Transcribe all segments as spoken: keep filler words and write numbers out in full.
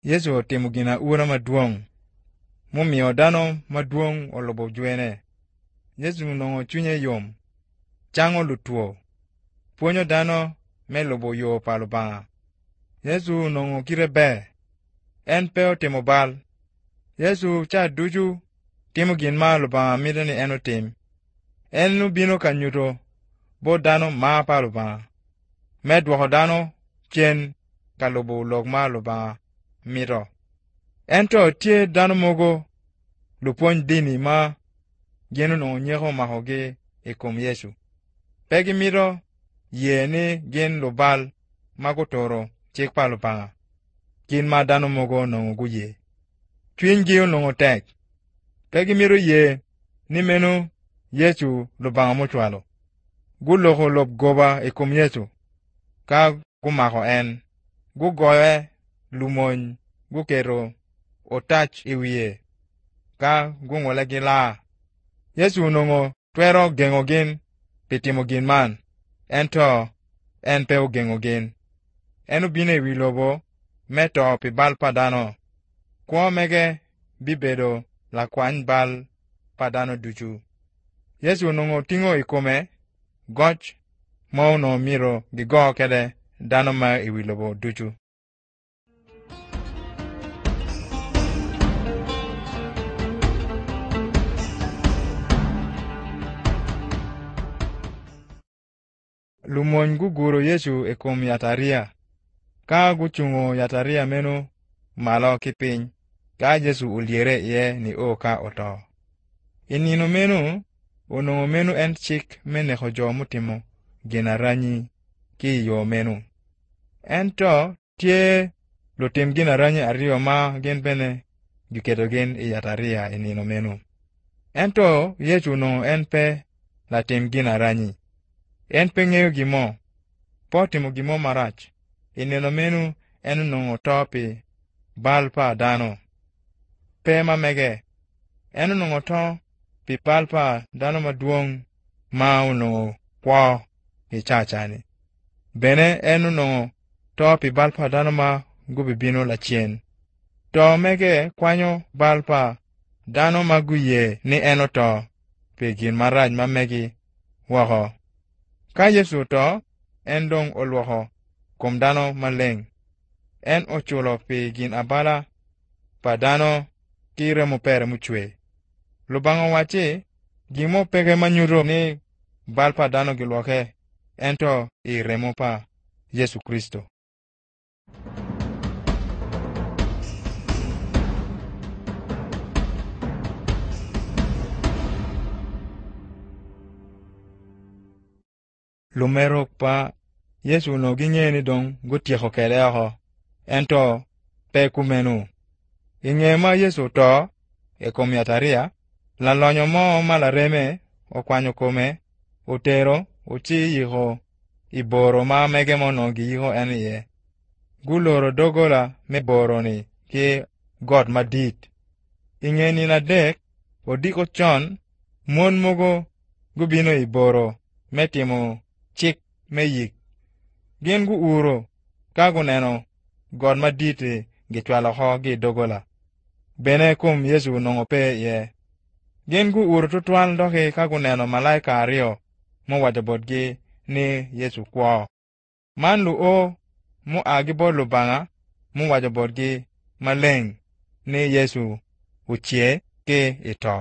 Yesu otimo gina ura maduong' momiyo dano maduong' olubo jwene. Yesu nong'o chunye yom, chang'o lutuo, puonyo dano me lubo yo pa Lubang'a. Yesu nong'o kire ber, en pe otimo bal. Yesu cha ducu timo gin ma Lubang'a mito ni en otim. En nobino ka nyuto bo dano ma pa Lubang'a, me dwoko dano cen ka lubo lok ma Lubang'a mito. Ento tye dano mogo lupuony dini ma gin onong'o nyeko makogi i kom Yesu. Pe gimito yie ni gin lubal ma guturo cik pa Lubang'a, gin ma dano mogo onong'o guyie. Chwinygi onong'o tek. Pe gimito yie ni meno Yesu Lubang'a mochwalo. Guloko lop goba i kom Yesu ka gumako en, gugoye lumony, guketo otach i wiye ka gung'ule gi laa. Yesu nong'o twero geng'o gin pi timo gin man, ento en pe ogeng'o gin. En obino i wi lobo me to pi bal pa dano. Kwo mege bibedo lakwany bal pa dano ducu. Yesu nong'o ting'o i kome goch ma onong'o miro gigo kede dano ma i wi lobo ducu. Lumony guguro Yesu e kom yataria, ka guchung'o yataria meno malo ki piny, ka Yesu oliere iye ni o ka oto. I nino meno onong'o meno en cik me neko jo mutimo gin aranyi ki yo meno. Ento tye lutim gin aranyi aryo ma gin bene giketo gin i yataria i nino meno. Ento Yesu nong'o en pe latim gin aranyi. En pe ng'eyo gimo, po timo gimo marach. I nino meno en nong'o to pi bal pa dano. Pe mamege, en nong'o to pi bal pa dano maduong' ma onong'o kwo i cacani. Bene en nong'o to pi bal pa dano ma gubibino lacien. To mege kwanyo bal pa dano ma guyie ni en oto pi gin marach ma megi woko. Ka Yesu to, en dong olwoko kom dano maleng'. En ochulo pi gin abala pa dano ki remo pere mochwe. Lubang'a waci gimo pege manyuto ni bal pa dano gilwoke, ento i remo pa Yesu Kristo. Lumerok pa Yesu no ging'e ni dong gutieko kede oko, ento pe kumeno. Ing'e ma Yesu to e kom yataria, lalonyo mo malareme okwanyo kome, otero oci yiko i boro ma mege mono giyiko en iye. Guloro dogola me boroni ki got madit. Ing'e ni nadek odiko chon mon mogo gubino i boro me timo cik me yik. Gin guuro ka guneno got madit gichwalo ho gi dogola. Bene kum Yesu nong'o pe iye. Gin guuro tutwal doki ka guneno malaika aryo mowacho bodgi ni Yesu kwo. Man lu'o mo agi bod Lubang'a mowacho bodgi maleng' ni Yesu ocie ki ito.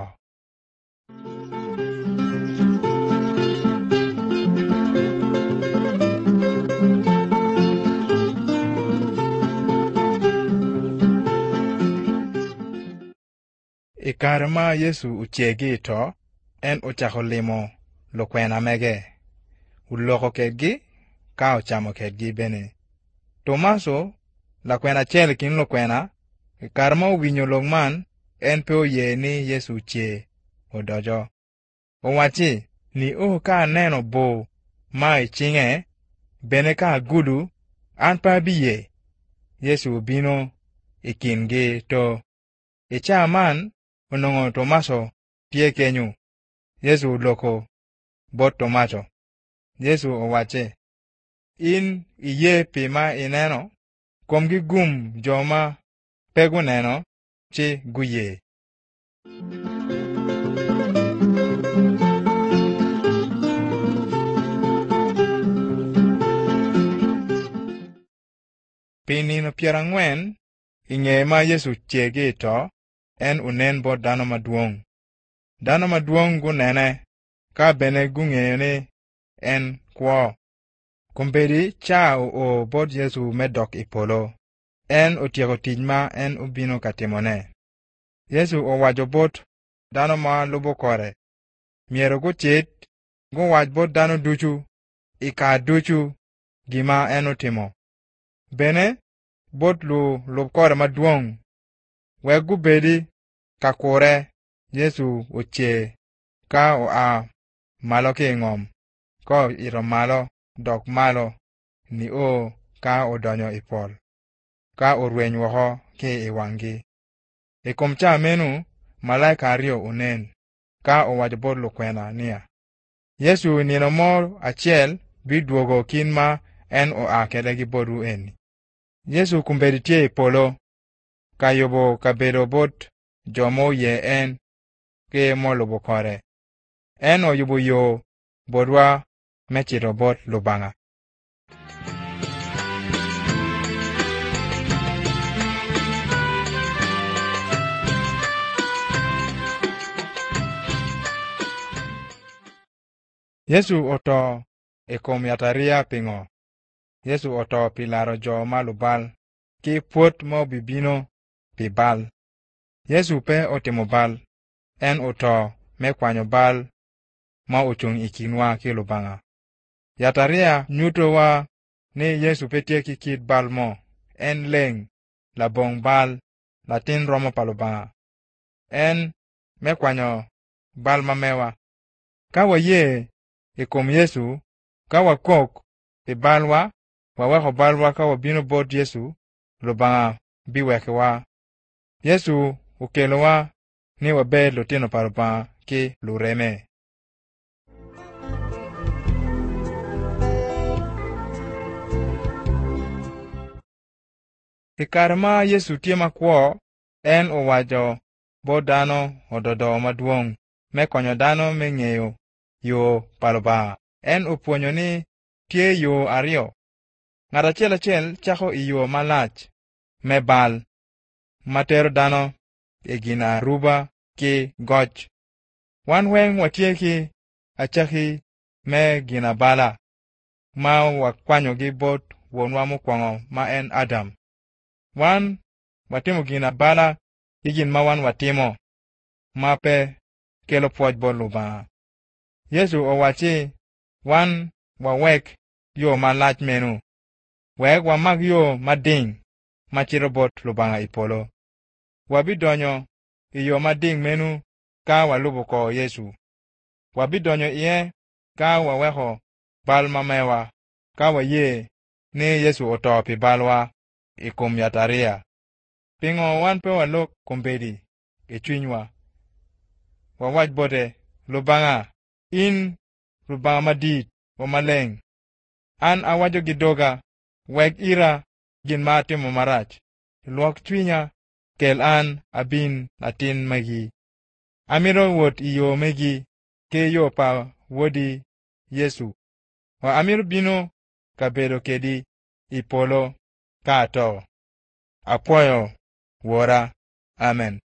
I kare ma Yesu ochiegi ito, en ochako limo lukwena mege, uloko kedgi ka ochamo kedgi bene. Tomaso, lakwena achiel kin lukwena, i kare ma owinyo lok man, en pe oyie ni Yesu chie odojo. Owachi ni o ka aneno bo ma i cing'e, bene ka agudu, an pa abiyie. Yesu obino i kingi to i ca man onong'o Tomaso tye kenyo. Yesu oloko bot Tomaso. Yesu owache, in iyie pi ma ineno, komgi gum jo ma pe guneno ci guye. Pi nino piero ang'wen ing'eye ma Yesu chiegi to en unen bod dano maduong'. Dano maduong' gunene ka bene gung'eyo ni en kwo. Kumbedi cha o bod Yesu medok i polo. En otieko tich ma en obino ka timone. Yesu owajo bot dano ma lubo kore. Miero gucit guwach bot dano ducu i ka ducu gima en otimo. Bene bot lu lub kore maduong'. Wek gubedi ka kure Yesu oche ka oa malo ki ng'om ko iro malo dok malo ni o ka odonyo i pol ka orweny woko ki i wang'gi. I kom cha menu malaika ariyo unen ka owajo bot lukwena niya, Yesu nino mo achiel biduogo kin ma en oa kede gi bodu eni. Yesu kumbedi tie i polo ka yubo kabedo bot jomo ye en ke molubo kore. En oyubo yo bodwa mechito bot lubang'a. Yesu oto e kom yataria ping'o. Yesu oto pi laro jo malubal ki puot mo bibino pi bal. Yesu pe otimo bal. En oto me kwanyo bal ma ochung' i kinwa ki lubang'a. Yataria nyutowa ni Yesu pe tie ki kit bal mo. En leng labong bal latin romo pa lubang'a. En me kwanyo bal mamewa. Ka wayie i kom Yesu, ka wakok i balwa, waweko balwa ka wabino bot Yesu, lubang'a biwekewa. Yesu ukelowa ni wabed lutino pa lubang'a ki lureme. I kare ma Yesu tie makwo, en owajo bod dano ododo maduong' me konyo dano me ng'eyo yo pa lubang'a. En opuonyo ni tie yo ariyo. Ng'at achiel achiel chako i yo malach me bal matero dano e gina ruba ki goch. Wan weng watieki achaki me gina bala ma wakwanyo gi bot wonwa mokwongo ma en Adam. Wan watimo gina bala gi gin ma wan watimo ma pe kelo pwoj bot lubang'a. Yesu owachi wan wawek yo malach menu. Wek wamak yo mading machiro bot lubang'a i polo. Wabidonyo i yo mading menu ka walubo ko Yesu. Wabidonyo iye ka waweko bal mamewa ka wayie ni Yesu oto pi balwa i kom yataria. Ping'o wan pe walok kumbedi i chunywa. Wawach bote, lubang'a, in lubang'a madit o maleng'. An awajo gi doga, wek ira gin ma atimo marach. Luok chunya, kel an abin atin magi. Amiro wuot i yo megi ke yo pa wodi Yesu. Wa amiro bino kabedo kedi i polo ka ato. Apuoyo, Wuora. Amen.